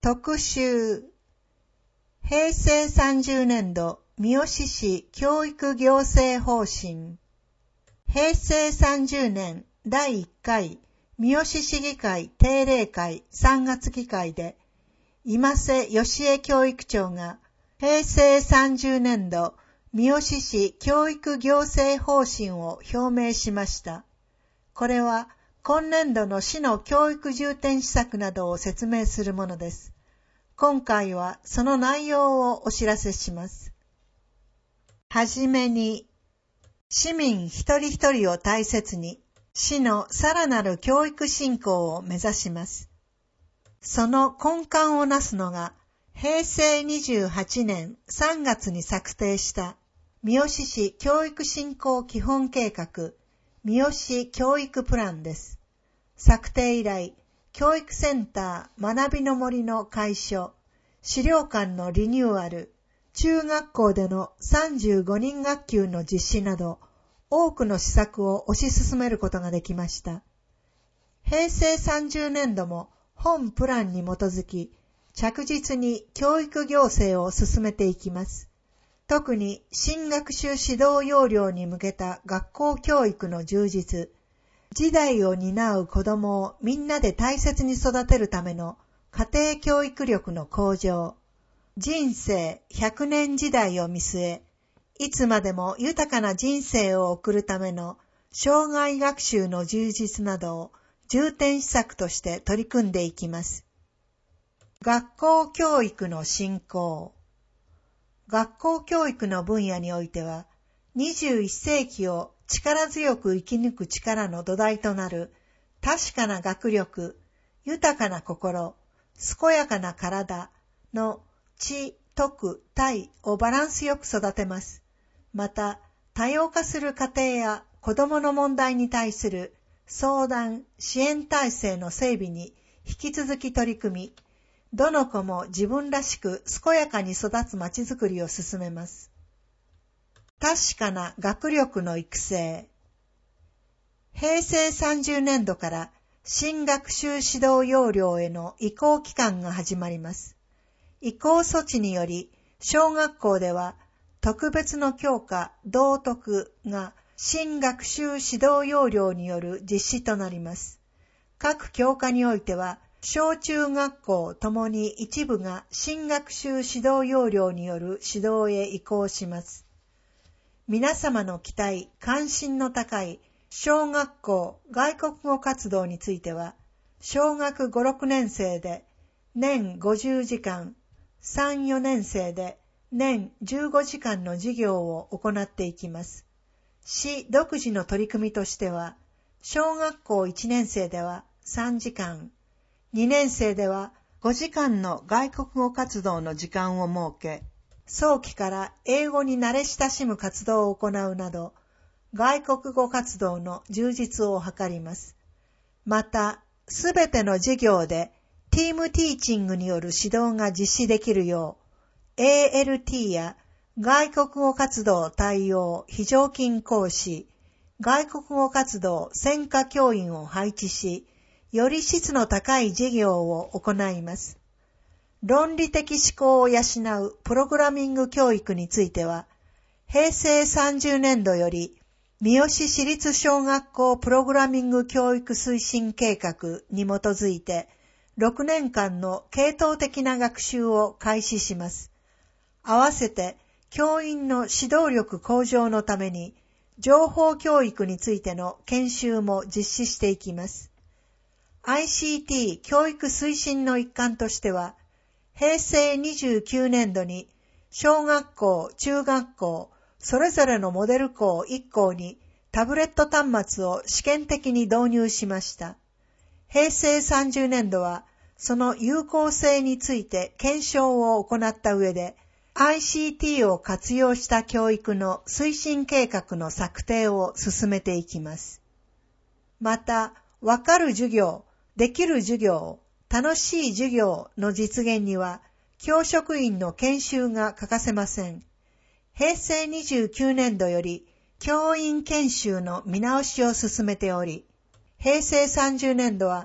特集平成30年度三好市教育行政方針平成30年第1回三好市議会定例会3月議会で今瀬義恵教育長が平成30年度三好市教育行政方針を表明しました。これは今年度の市の教育重点施策などを説明するものです。今回はその内容をお知らせします。はじめに、市民一人一人を大切に、市のさらなる教育振興を目指します。その根幹をなすのが、平成28年3月に策定した三好市教育振興基本計画、三好教育プランです。策定以来、教育センター学びの森の改所、資料館のリニューアル、中学校での35人学級の実施など、多くの施策を推し進めることができました。平成30年度も本プランに基づき、着実に教育行政を進めていきます。特に新学習指導要領に向けた学校教育の充実、次代を担う子どもをみんなで大切に育てるための家庭教育力の向上、人生100年時代を見据え、いつまでも豊かな人生を送るための生涯学習の充実などを重点施策として取り組んでいきます。学校教育の振興。学校教育の分野においては、21世紀を力強く生き抜く力の土台となる確かな学力、豊かな心、健やかな体の知、徳、体をバランスよく育てます。また、多様化する家庭や子どもの問題に対する相談、支援体制の整備に引き続き取り組み、どの子も自分らしく健やかに育つまちづくりを進めます。確かな学力の育成。平成30年度から新学習指導要領への移行期間が始まります。移行措置により、小学校では特別の教科、道徳が新学習指導要領による実施となります。各教科においては、小中学校ともに一部が新学習指導要領による指導へ移行します。皆様の期待、関心の高い小学校外国語活動については、小学5、6年生で年50時間、3、4年生で年15時間の授業を行っていきます。市独自の取り組みとしては、小学校1年生では3時間、2年生では5時間の外国語活動の時間を設け、早期から英語に慣れ親しむ活動を行うなど、外国語活動の充実を図ります。また、すべての授業でティームティーチングによる指導が実施できるよう、ALT や外国語活動対応非常勤講師、外国語活動専科教員を配置し、より質の高い授業を行います。論理的思考を養うプログラミング教育については、平成30年度より三好市立小学校プログラミング教育推進計画に基づいて、6年間の系統的な学習を開始します。合わせて、教員の指導力向上のために、情報教育についての研修も実施していきます。ICT 教育推進の一環としては、平成29年度に小学校、中学校、それぞれのモデル校1校にタブレット端末を試験的に導入しました。平成30年度はその有効性について検証を行った上で ICT を活用した教育の推進計画の策定を進めていきます。また、わかる授業、できる授業、楽しい授業の実現には、教職員の研修が欠かせません。平成29年度より、教員研修の見直しを進めており、平成30年度は、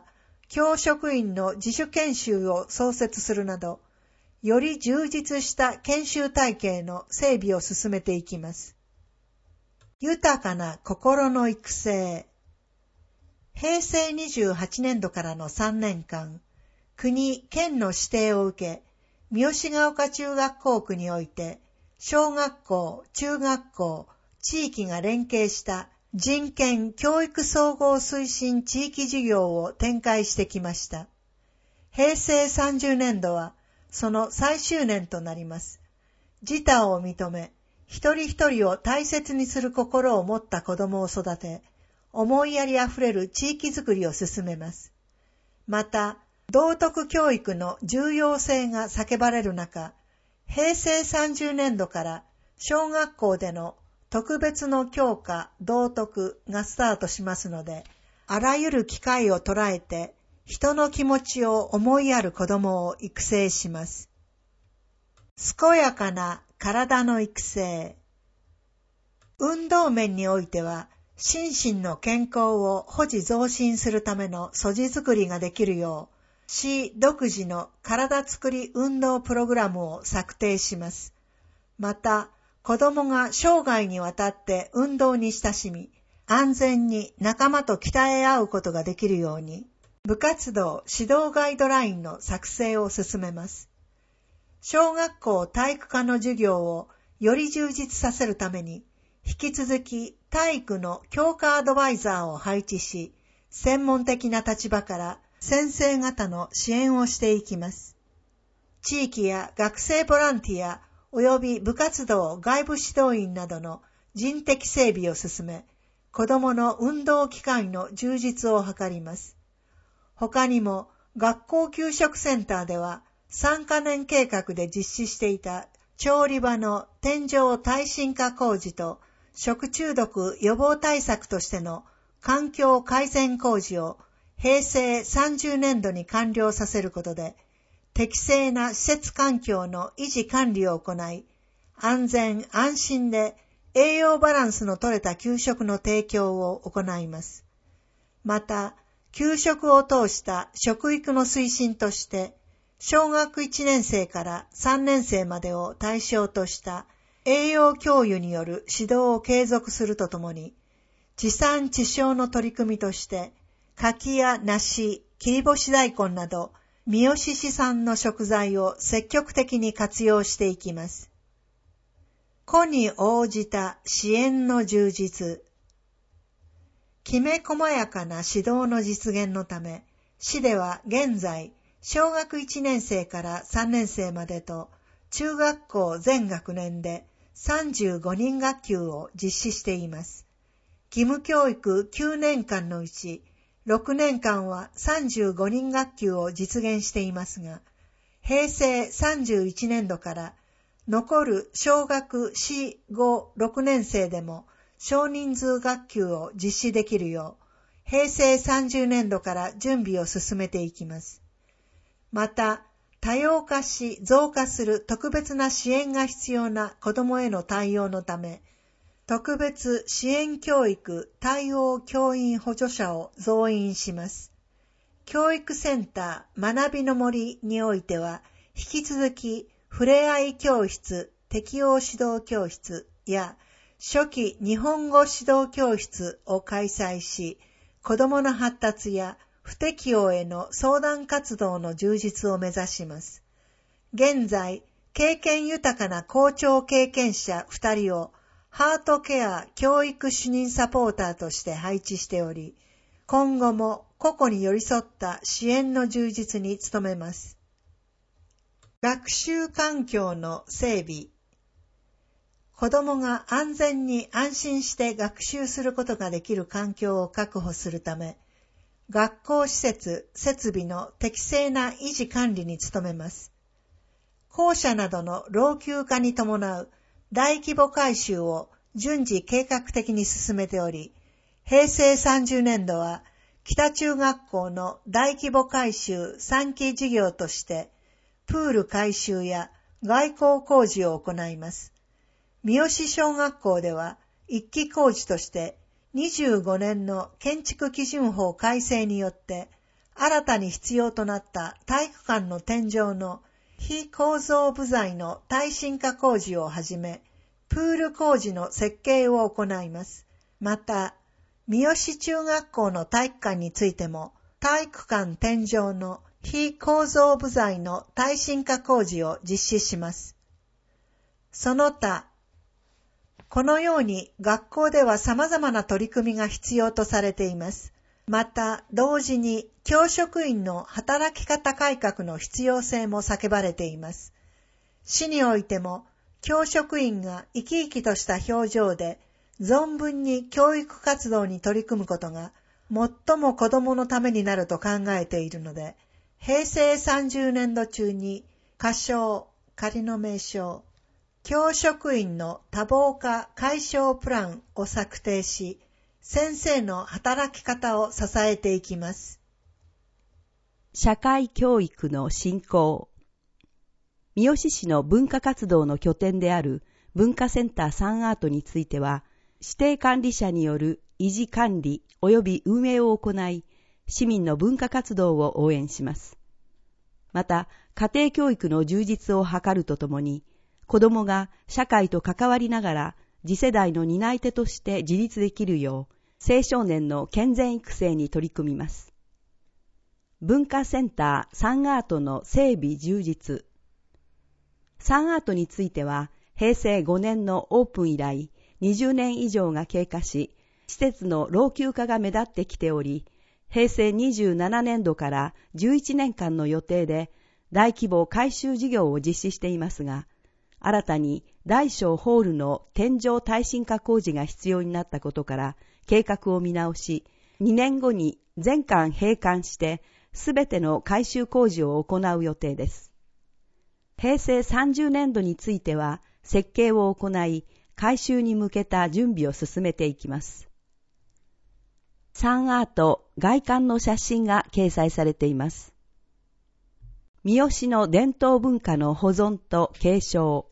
教職員の自主研修を創設するなど、より充実した研修体系の整備を進めていきます。豊かな心の育成。平成28年度からの3年間、国・県の指定を受け、三好ヶ丘中学校区において、小学校、中学校、地域が連携した人権教育総合推進地域事業を展開してきました。平成30年度はその最終年となります。自他を認め、一人一人を大切にする心を持った子供を育て、思いやりあふれる地域づくりを進めます。また、道徳教育の重要性が叫ばれる中、平成30年度から小学校での特別の教科道徳がスタートしますので、あらゆる機会を捉えて人の気持ちを思いやる子供を育成します。健やかな体の育成。運動面においては、心身の健康を保持増進するための素地作りができるよう、市独自の体づくり運動プログラムを策定します。また、子供が生涯にわたって運動に親しみ、安全に仲間と鍛え合うことができるように、部活動指導ガイドラインの作成を進めます。小学校体育科の授業をより充実させるために、引き続き体育の教科アドバイザーを配置し、専門的な立場から先生方の支援をしていきます。地域や学生ボランティア及び部活動外部指導員などの人的整備を進め、子どもの運動機会の充実を図ります。他にも学校給食センターでは3カ年計画で実施していた調理場の天井耐震化工事と食中毒予防対策としての環境改善工事を平成30年度に完了させることで、適正な施設環境の維持管理を行い、安全安心で栄養バランスの取れた給食の提供を行います。また、給食を通した食育の推進として、小学1年生から3年生までを対象とした栄養教諭による指導を継続するとともに、地産地消の取り組みとして、柿や梨、切り干し大根など、三好市産の食材を積極的に活用していきます。個に応じた支援の充実。きめ細やかな指導の実現のため、市では現在、小学1年生から3年生までと、中学校全学年で35人学級を実施しています。義務教育9年間のうち、6年間は35人学級を実現していますが、平成31年度から残る小学4、5、6年生でも少人数学級を実施できるよう、平成30年度から準備を進めていきます。また、多様化し増加する特別な支援が必要な子どもへの対応のため、特別支援教育対応教員補助者を増員します。教育センター学びの森においては、引き続きふれあい教室適応指導教室や初期日本語指導教室を開催し、子どもの発達や不適応への相談活動の充実を目指します。現在、経験豊かな校長経験者2人をハートケア教育主任サポーターとして配置しており、今後も個々に寄り添った支援の充実に努めます。学習環境の整備。子どもが安全に安心して学習することができる環境を確保するため、学校施設・設備の適正な維持管理に努めます。校舎などの老朽化に伴う大規模改修を順次計画的に進めており、平成30年度は北中学校の大規模改修3期事業として、プール改修や外構工事を行います。三好小学校では1期工事として25年の建築基準法改正によって新たに必要となった体育館の天井の非構造部材の耐震化工事をはじめ、プール工事の設計を行います。また、三好中学校の体育館についても、体育館天井の非構造部材の耐震化工事を実施します。その他、このように学校では様々な取り組みが必要とされています。また、同時に教職員の働き方改革の必要性も叫ばれています。市においても、教職員が生き生きとした表情で、存分に教育活動に取り組むことが、最も子供のためになると考えているので、平成30年度中に、仮称、仮の名称、教職員の多忙化解消プランを策定し、先生の働き方を支えていきます。 社会教育の振興。三好市の文化活動の拠点である文化センターサンアートについては、指定管理者による維持管理及び運営を行い、市民の文化活動を応援します。また、家庭教育の充実を図るとともに、子どもが社会と関わりながら次世代の担い手として自立できるよう、青少年の健全育成に取り組みます。文化センターサンアートの整備充実。サンアートについては、平成5年のオープン以来、20年以上が経過し、施設の老朽化が目立ってきており、平成27年度から11年間の予定で、大規模改修事業を実施していますが、新たに大小ホールの天井耐震化工事が必要になったことから、計画を見直し、2年後に全館閉館して、すべての改修工事を行う予定です。平成30年度については、設計を行い、改修に向けた準備を進めていきます。サンアート外観の写真が掲載されています。三好の伝統文化の保存と継承。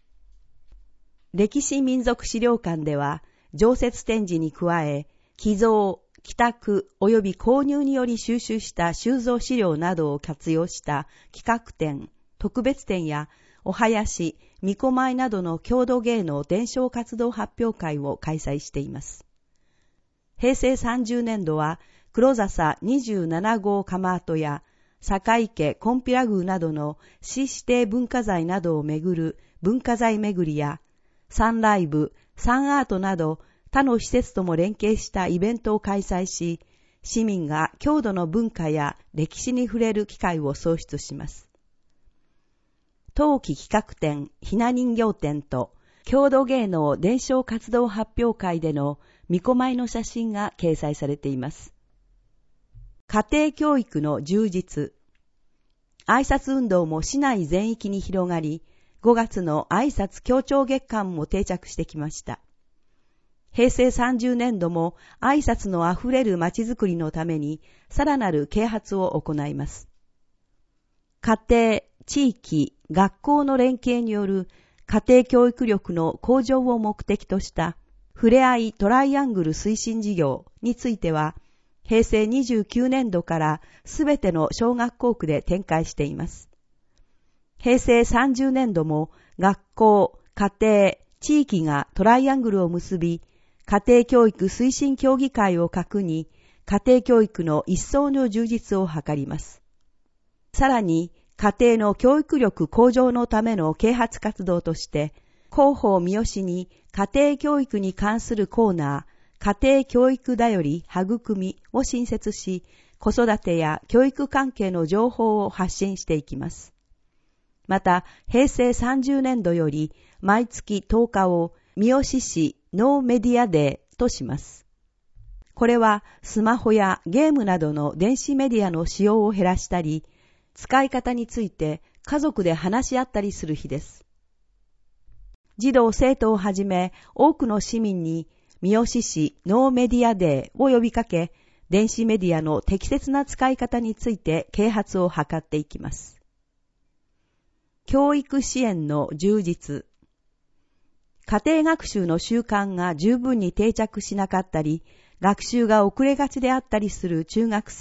歴史民族資料館では、常設展示に加え、寄贈、寄託及び購入により収集した収蔵資料などを活用した企画展、特別展や、お囃子、巫女舞などの郷土芸能伝承活動発表会を開催しています。平成30年度は、黒笹27号釜跡や、坂池コンピラ宮などの市指定文化財などをめぐる文化財めぐりや、サンライブ、サンアートなど他の施設とも連携したイベントを開催し、市民が郷土の文化や歴史に触れる機会を創出します。冬季企画展、ひな人形展と郷土芸能伝承活動発表会での巫女舞の写真が掲載されています。家庭教育の充実。挨拶運動も市内全域に広がり、5月の挨拶協調月間も定着してきました。平成30年度も挨拶のあふれるまちづくりのためにさらなる啓発を行います。家庭、地域、学校の連携による家庭教育力の向上を目的としたふれあいトライアングル推進事業については、平成29年度からすべての小学校区で展開しています。平成30年度も学校、家庭、地域がトライアングルを結び、家庭教育推進協議会を核に、家庭教育の一層の充実を図ります。さらに、家庭の教育力向上のための啓発活動として、広報三好に家庭教育に関するコーナー、家庭教育だより育みを新設し、子育てや教育関係の情報を発信していきます。また、平成30年度より毎月10日を三好市ノーメディアデーとします。これはスマホやゲームなどの電子メディアの使用を減らしたり、使い方について家族で話し合ったりする日です。児童生徒をはじめ多くの市民に三好市ノーメディアデーを呼びかけ、電子メディアの適切な使い方について啓発を図っていきます。教育支援の充実。家庭学習の習慣が十分に定着しなかったり、学習が遅れがちであったりする中学生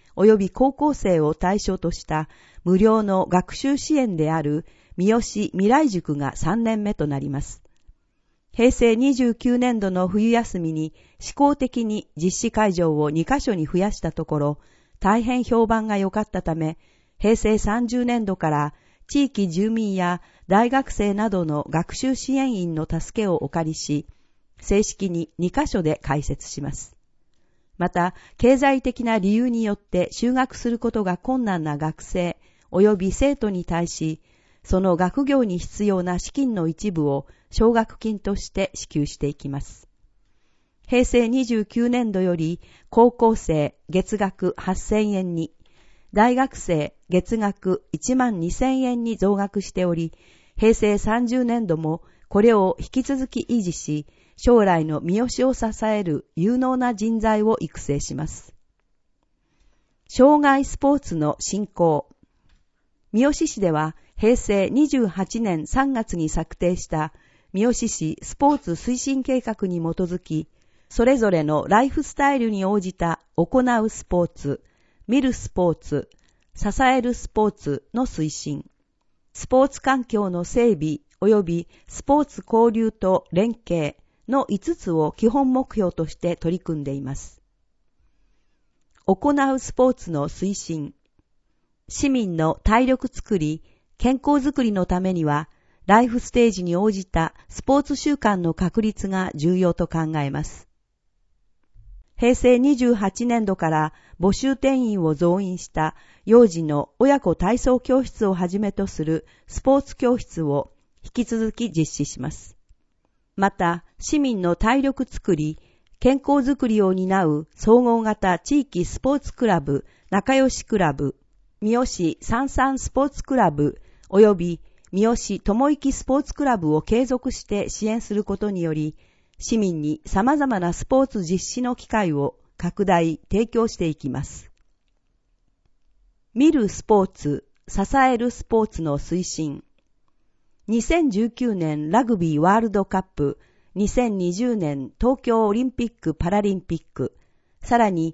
及び高校生を対象とした無料の学習支援である三好未来塾が3年目となります。平成29年度の冬休みに試行的に実施会場を2カ所に増やしたところ、大変評判が良かったため、平成30年度から地域住民や大学生などの学習支援員の助けをお借りし、正式に2カ所で開設します。また、経済的な理由によって就学することが困難な学生及び生徒に対し、その学業に必要な資金の一部を奨学金として支給していきます。平成29年度より高校生月額8000円に、大学生月額12000円に増額しており、平成30年度もこれを引き続き維持し、将来の三好を支える有能な人材を育成します。障害スポーツの振興。三好市では平成28年3月に策定した三好市スポーツ推進計画に基づき、それぞれのライフスタイルに応じた行うスポーツ、見るスポーツ、支えるスポーツの推進、スポーツ環境の整備及びスポーツ交流と連携の5つを基本目標として取り組んでいます。行うスポーツの推進。市民の体力づくり、健康づくりのためには、ライフステージに応じたスポーツ習慣の確立が重要と考えます。平成28年度から募集定員を増員した幼児の親子体操教室をはじめとするスポーツ教室を引き続き実施します。また、市民の体力づくり、健康づくりを担う総合型地域スポーツクラブ、仲良しクラブ、三好三三スポーツクラブ及び三好友生スポーツクラブを継続して支援することにより、市民に様々なスポーツ実施の機会を拡大、提供していきます。見るスポーツ、支えるスポーツの推進。2019年ラグビーワールドカップ、2020年東京オリンピック・パラリンピック、さらに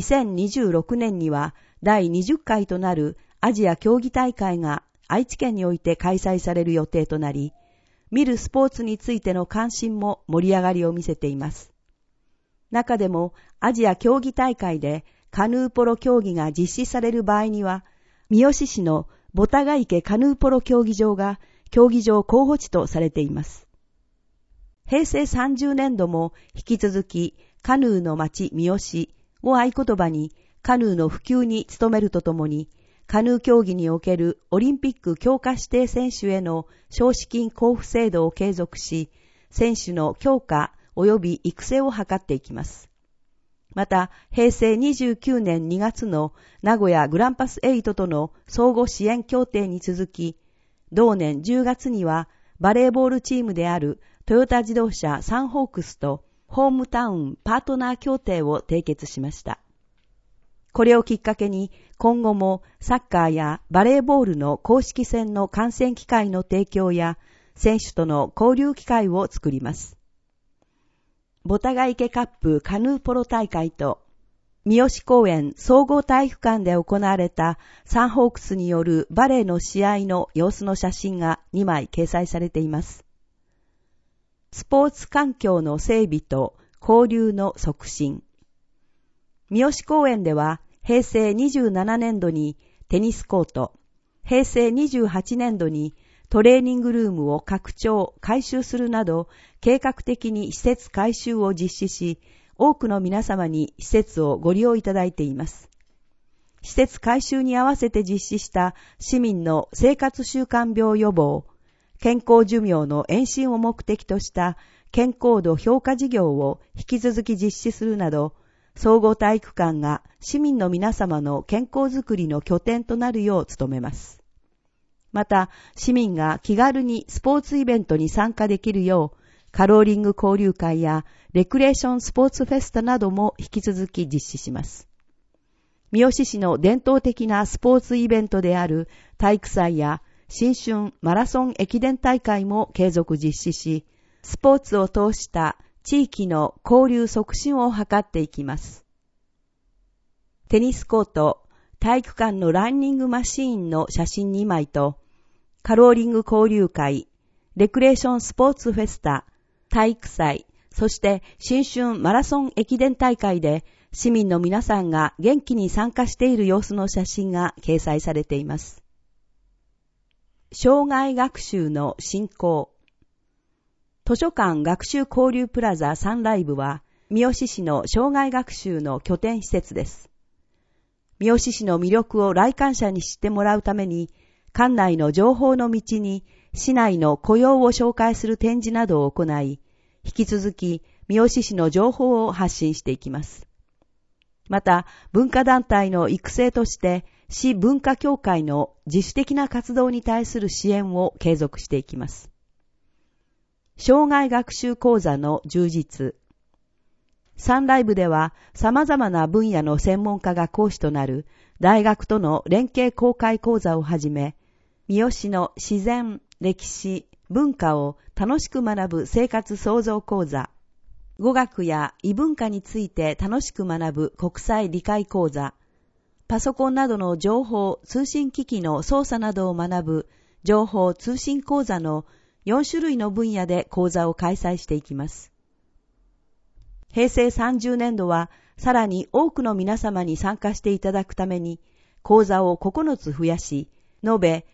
2026年には第20回となるアジア競技大会が愛知県において開催される予定となり、見るスポーツについての関心も盛り上がりを見せています。中でもアジア競技大会でカヌーポロ競技が実施される場合には、三好市のボタガ池カヌーポロ競技場が競技場候補地とされています。平成30年度も引き続きカヌーの町三好を合言葉にカヌーの普及に努めるとともに、カヌー競技におけるオリンピック強化指定選手への奨資金交付制度を継続し、選手の強化及び育成を図っていきます。また、平成29年2月の名古屋グランパス8との相互支援協定に続き、同年10月にはバレーボールチームであるトヨタ自動車サンホークスとホームタウンパートナー協定を締結しました。これをきっかけに今後もサッカーやバレーボールの公式戦の観戦機会の提供や選手との交流機会を作ります。ボタガ池カップカヌーポロ大会と三好公園総合体育館で行われたサンホークスによるバレーの試合の様子の写真が2枚掲載されています。スポーツ環境の整備と交流の促進。三好公園では平成27年度にテニスコート、平成28年度にトレーニングルームを拡張・改修するなど計画的に施設改修を実施し、多くの皆様に施設をご利用いただいています。施設改修に合わせて実施した市民の生活習慣病予防、健康寿命の延伸を目的とした健康度評価事業を引き続き実施するなど、総合体育館が市民の皆様の健康づくりの拠点となるよう努めます。また、市民が気軽にスポーツイベントに参加できるよう、カローリング交流会やレクレーションスポーツフェスタなども引き続き実施します。三好市の伝統的なスポーツイベントである体育祭や新春マラソン駅伝大会も継続実施し、スポーツを通した地域の交流促進を図っていきます。テニスコート、 体育館のランニングマシーンの写真2枚と、カローリング交流会、レクレーションスポーツフェスタ、体育祭、そして新春マラソン駅伝大会で市民の皆さんが元気に参加している様子の写真が掲載されています。生涯学習の振興。図書館学習交流プラザサンライブは、三好市の生涯学習の拠点施設です。三好市の魅力を来館者に知ってもらうために、館内の情報の道に市内の雇用を紹介する展示などを行い、引き続き三好市の情報を発信していきます。また、文化団体の育成として、市文化協会の自主的な活動に対する支援を継続していきます。生涯学習講座の充実。サンライブでは様々な分野の専門家が講師となる大学との連携公開講座をはじめ、三好の自然、歴史、文化を楽しく学ぶ生活創造講座、語学や異文化について楽しく学ぶ国際理解講座、パソコンなどの情報通信機器の操作などを学ぶ情報通信講座の4種類の分野で講座を開催していきます。平成30年度はさらに多くの皆様に参加していただくために講座を9つ増やし、延べ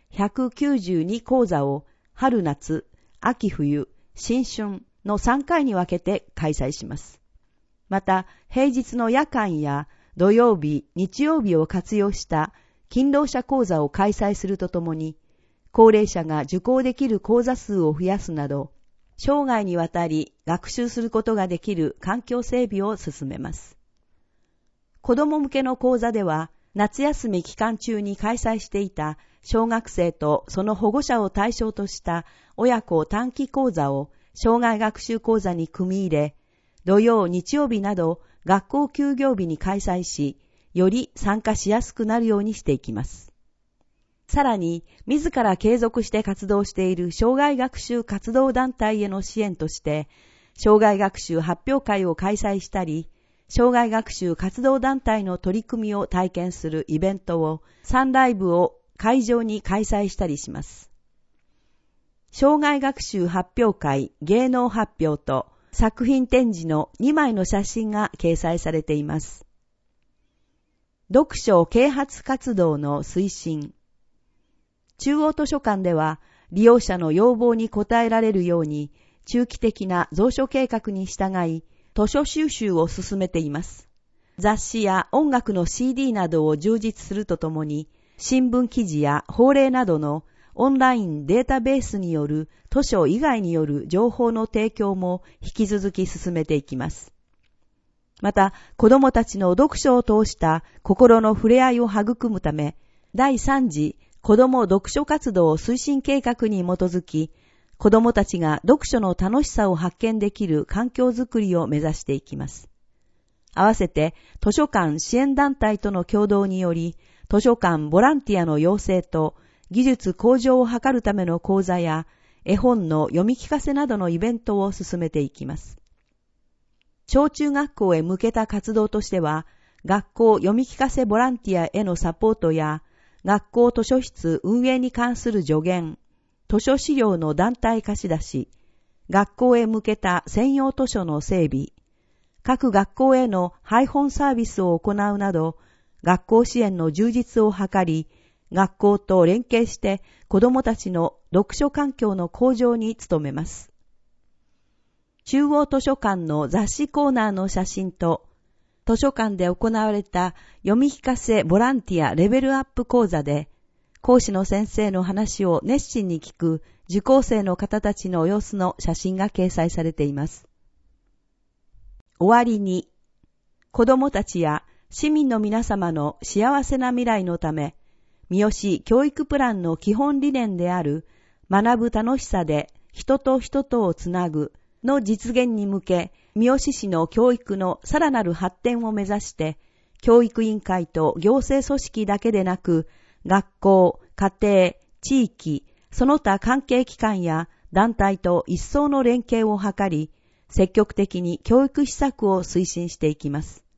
192講座を春夏、秋冬、新春の3回に分けて開催します。また、平日の夜間や土曜日、日曜日を活用した勤労者講座を開催するとともに、高齢者が受講できる講座数を増やすなど、生涯にわたり学習することができる環境整備を進めます。子ども向けの講座では、夏休み期間中に開催していた小学生とその保護者を対象とした親子短期講座を生涯学習講座に組み入れ、土曜、日曜日など学校休業日に開催し、より参加しやすくなるようにしていきます。さらに、自ら継続して活動している生涯学習活動団体への支援として、生涯学習発表会を開催したり、生涯学習活動団体の取り組みを体験するイベントをサンライブを会場に開催したりします。生涯学習発表会芸能発表と作品展示の2枚の写真が掲載されています。読書啓発活動の推進。中央図書館では利用者の要望に応えられるように中期的な蔵書計画に従い図書収集を進めています。雑誌や音楽の CD などを充実するとともに新聞記事や法令などのオンラインデータベースによる図書以外による情報の提供も引き続き進めていきます。また、子どもたちの読書を通した心の触れ合いを育むため、第3次子ども読書活動推進計画に基づき、子どもたちが読書の楽しさを発見できる環境づくりを目指していきます。合わせて、図書館支援団体との共同により、図書館ボランティアの養成と技術向上を図るための講座や絵本の読み聞かせなどのイベントを進めていきます。小中学校へ向けた活動としては、学校読み聞かせボランティアへのサポートや、学校図書室運営に関する助言、図書資料の団体貸し出し、学校へ向けた専用図書の整備、各学校への配本サービスを行うなど、学校支援の充実を図り、学校と連携して子どもたちの読書環境の向上に努めます。中央図書館の雑誌コーナーの写真と、図書館で行われた読み聞かせボランティアレベルアップ講座で、講師の先生の話を熱心に聞く受講生の方たちの様子の写真が掲載されています。終わりに、子どもたちや市民の皆様の幸せな未来のため、三好教育プランの基本理念である学ぶ楽しさで人と人とをつなぐの実現に向け、三好市の教育のさらなる発展を目指して、教育委員会と行政組織だけでなく、学校、家庭、地域、その他関係機関や団体と一層の連携を図り、積極的に教育施策を推進していきます。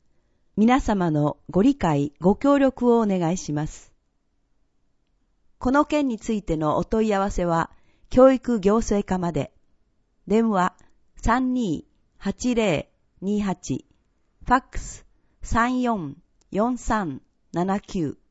皆様のご理解、ご協力をお願いします。この件についてのお問い合わせは、教育行政課まで。電話32-8028、ファックス34-4379